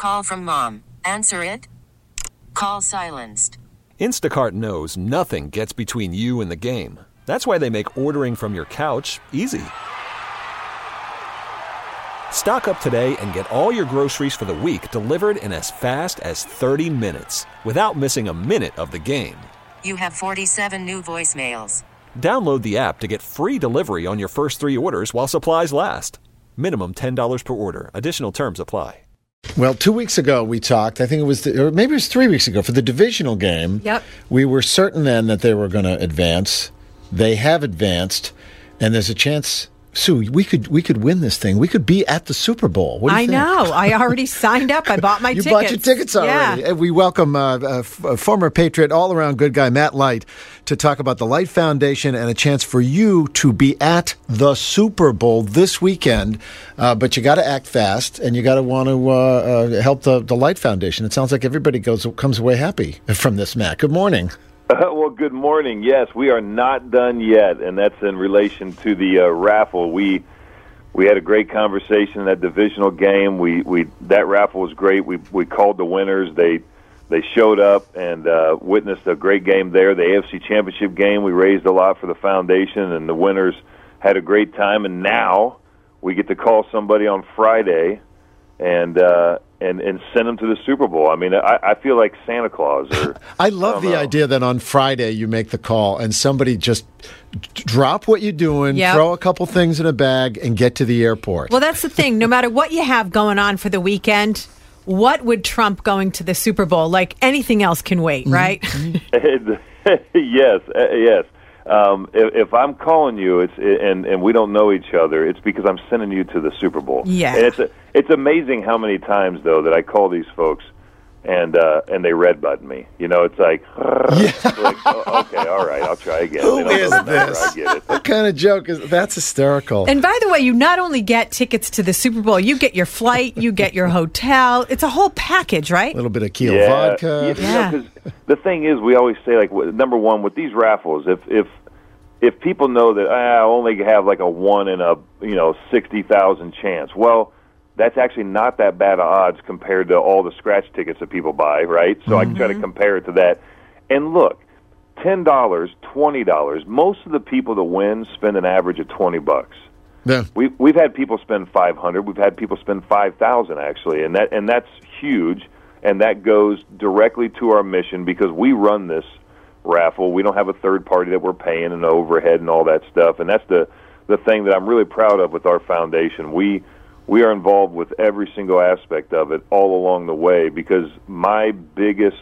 call from mom. Answer it. Call silenced. Instacart knows nothing gets between you and the game. That's why they make ordering from your couch easy. Stock up today and get all your groceries for the week delivered in as fast as 30 minutes without missing a minute of the game. You have 47 new voicemails. Download the app to get free delivery on your first 3 orders while supplies last. Minimum $10 per order. Additional terms apply. Well, 2 weeks ago we talked, I think it was, or maybe it was 3 weeks ago, for the divisional game. Yep. We were certain then that they were going to advance. They have advanced, and there's a chance, Sue, we could win this thing. We could be at the Super Bowl. What do you think? I know. I already signed up. I bought my tickets. You bought your tickets already. Yeah. We welcome a former Patriot, all-around good guy, Matt Light, to talk about the Light Foundation and a chance for you to be at the Super Bowl this weekend. But you got to act fast, and you got to want to help the Light Foundation. It sounds like everybody comes away happy from this, Matt. Good morning. Well, good morning. Yes, we are not done yet, and that's in relation to the raffle. We had a great conversation in that divisional game. That raffle was great. We called the winners. They showed up and witnessed a great game there. The AFC Championship game, we raised a lot for the foundation, and the winners had a great time. And now we get to call somebody on Friday and send them to the Super Bowl. I mean, I feel like Santa Claus. I love the idea that on Friday you make the call and somebody just drop what you're doing, throw a couple things in a bag, and get to the airport. Well, that's the thing. No matter what you have going on for the weekend, what would trump going to the Super Bowl? Like anything else can wait, right? Yes. If I'm calling you, and we don't know each other, it's because I'm sending you to the Super Bowl. Yeah. And it's amazing how many times though that I call these folks and they red button me. You know, it's like, okay, all right, I'll try again. Who is this? I get it. What kind of joke is that's hysterical? And by the way, you not only get tickets to the Super Bowl, you get your flight, you get your hotel. It's a whole package, right? A little bit of Kiel vodka. Yeah. Because the thing is, we always say, like, number one, with these raffles, if people know that I only have like a 1 in a 60,000 chance, well, that's actually not that bad of odds compared to all the scratch tickets that people buy, right? So I can try to compare it to that. And look, $10, $20. Most of the people that win spend an average of $20. Yeah. We've had people spend $500. We've had people spend $5,000 actually, and that's huge. And that goes directly to our mission because we run this raffle. We don't have a third party that we're paying and overhead and all that stuff. And that's the thing that I'm really proud of with our foundation. We are involved with every single aspect of it all along the way because my biggest,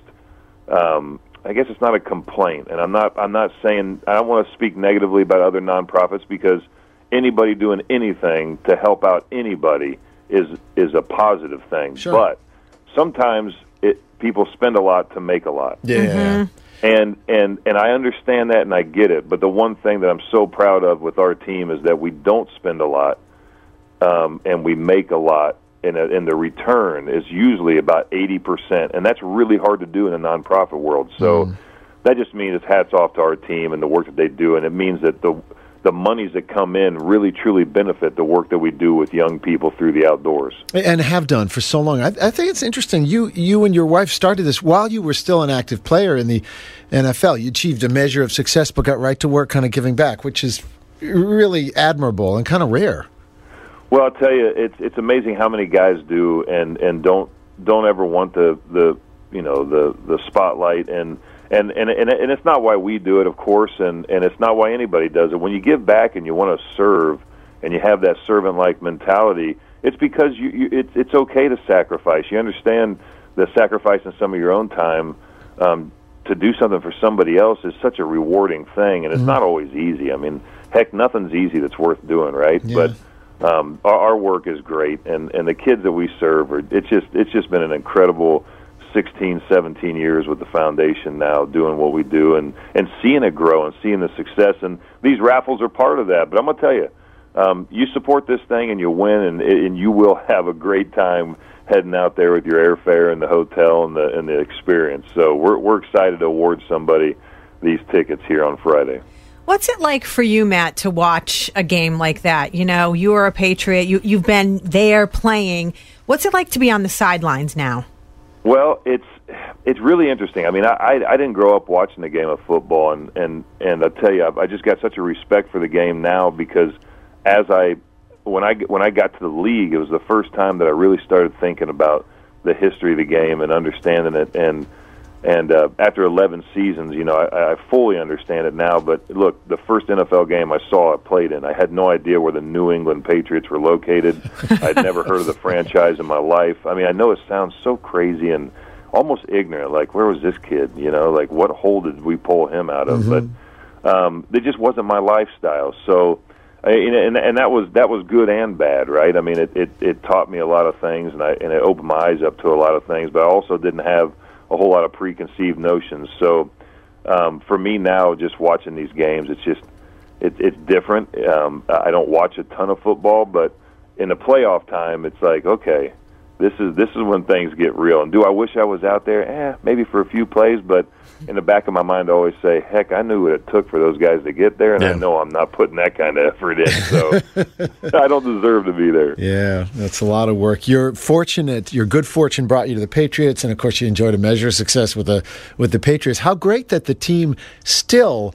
I guess it's not a complaint, and I'm not saying, I don't want to speak negatively about other nonprofits because anybody doing anything to help out anybody is a positive thing. Sure. But sometimes people spend a lot to make a lot. Yeah. And I understand that and I get it, but the one thing that I'm so proud of with our team is that we don't spend a lot. And we make a lot, and the return is usually about 80%, and that's really hard to do in a nonprofit world. So that just means it's hats off to our team and the work that they do, and it means that the monies that come in really, truly benefit the work that we do with young people through the outdoors. And have done for so long. I think it's interesting. You and your wife started this while you were still an active player in the NFL. You achieved a measure of success but got right to work kind of giving back, which is really admirable and kind of rare. Well, I'll tell you, it's amazing how many guys do and don't ever want the spotlight and it's not why we do it, of course, and it's not why anybody does it. When you give back and you want to serve and you have that servant-like mentality, it's because it's okay to sacrifice. You understand the sacrificing some of your own time to do something for somebody else is such a rewarding thing, and it's not always easy. I mean, heck, nothing's easy that's worth doing, right? Yeah. But our work is great, and the kids that we serve it's just been an incredible 16, 17 years with the foundation now doing what we do and seeing it grow and seeing the success. And these raffles are part of that. But I'm going to tell you, you support this thing and you win, and you will have a great time heading out there with your airfare and the hotel and the experience. So we're excited to award somebody these tickets here on Friday. What's it like for you, Matt, to watch a game like that? You know, you are a Patriot. You've been there playing. What's it like to be on the sidelines now? Well, it's really interesting. I mean, I didn't grow up watching the game of football, and I tell you, I just got such a respect for the game now because when I got to the league, it was the first time that I really started thinking about the history of the game and understanding it. And after 11 seasons, you know, I fully understand it now. But look, the first NFL game I played in, I had no idea where the New England Patriots were located. I'd never heard of the franchise in my life. I mean, I know it sounds so crazy and almost ignorant. Like, where was this kid? You know, like, what hole did we pull him out of? But it just wasn't my lifestyle. So, and that was good and bad, right? I mean, it taught me a lot of things, and it opened my eyes up to a lot of things. But I also didn't have a whole lot of preconceived notions. So for me now, just watching these games, it's different. I don't watch a ton of football, but in the playoff time, it's like, okay, this is when things get real. And do I wish I was out there? Maybe for a few plays, but in the back of my mind, I always say, heck, I knew what it took for those guys to get there, and I know I'm not putting that kind of effort in, so I don't deserve to be there. Yeah, that's a lot of work. You're fortunate. Your good fortune brought you to the Patriots, and of course, you enjoyed a measure of success with the Patriots. How great that the team still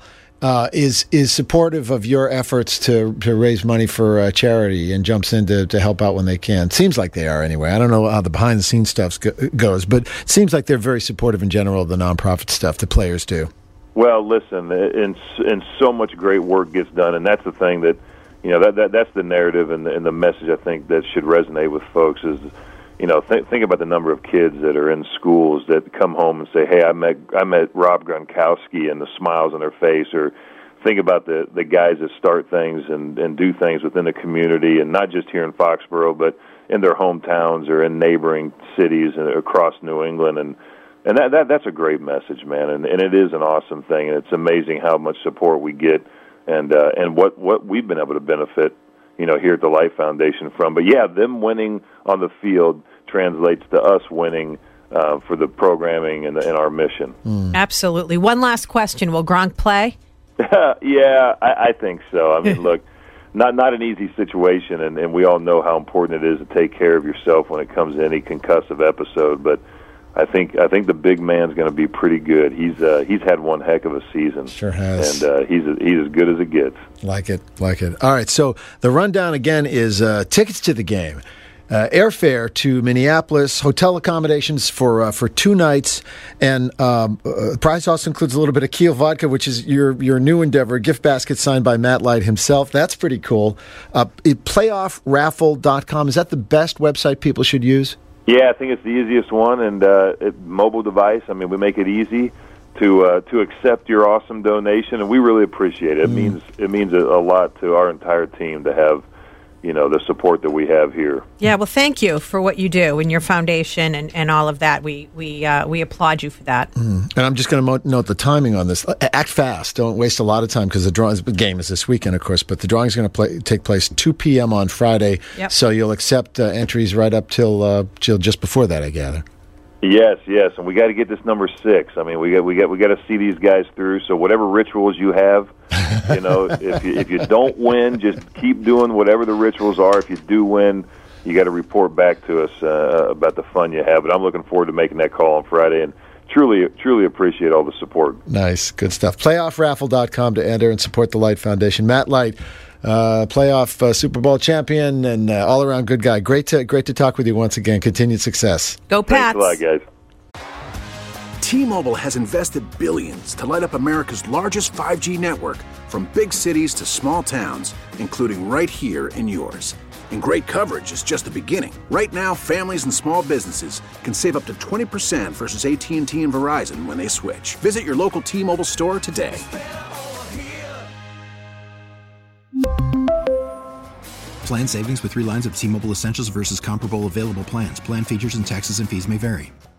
is supportive of your efforts to raise money for charity and jumps in to help out when they can. Seems like they are anyway. I don't know how the behind-the-scenes stuff goes, but it seems like they're very supportive in general of the nonprofit stuff the players do. Well, listen, and so much great work gets done, and that's the thing that, you know, that's the narrative and the message I think that should resonate with folks is, you know, think about the number of kids that are in schools that come home and say, "Hey, I met Rob Gronkowski," and the smiles on their face. Or think about the guys that start things and do things within the community, and not just here in Foxborough, but in their hometowns or in neighboring cities and across New England. And that's a great message, man. And it is an awesome thing, and it's amazing how much support we get and what we've been able to benefit, you know, here at the Life Foundation from. But yeah, them winning on the field translates to us winning for the programming and our mission. Absolutely. One last question. Will Gronk play? Yeah, I think so. I mean, look, not an easy situation, and we all know how important it is to take care of yourself when it comes to any concussive episode, but I think the big man's going to be pretty good. He's had one heck of a season. Sure has. And he's as good as it gets. Like it. All right, so the rundown again is tickets to the game, airfare to Minneapolis, hotel accommodations for 2 nights, and the prize also includes a little bit of Kiel vodka, which is your new endeavor, a gift basket signed by Matt Light himself. That's pretty cool. Playoffraffle.com, is that the best website people should use? Yeah, I think it's the easiest one, and mobile device. I mean, we make it easy to accept your awesome donation, and we really appreciate it. It means a lot to our entire team to have, you know, the support that we have here. Yeah, well, thank you for what you do and your foundation and all of that. We applaud you for that. And I'm just going to note the timing on this. Act fast. Don't waste a lot of time because the game is this weekend, of course, but the drawing is going to take place 2 p.m. on Friday. Yep. So you'll accept entries right up till just before that, I gather. Yes, and we got to get this number 6. I mean, we got to see these guys through. So whatever rituals you have, you know, if you don't win, just keep doing whatever the rituals are. If you do win, you got to report back to us about the fun you have. But I'm looking forward to making that call on Friday, and truly appreciate all the support. Nice, good stuff. Playoffraffle.com to enter and support the Light Foundation. Matt Light, playoff Super Bowl champion and all-around good guy. Great to talk with you once again. Continued success. Go Pats. Thanks a lot, guys. T-Mobile has invested billions to light up America's largest 5G network, from big cities to small towns, including right here in yours. And great coverage is just the beginning. Right now, families and small businesses can save up to 20% versus AT&T and Verizon when they switch. Visit your local T-Mobile store today. Plan savings with 3 lines of T-Mobile Essentials versus comparable available plans. Plan features and taxes and fees may vary.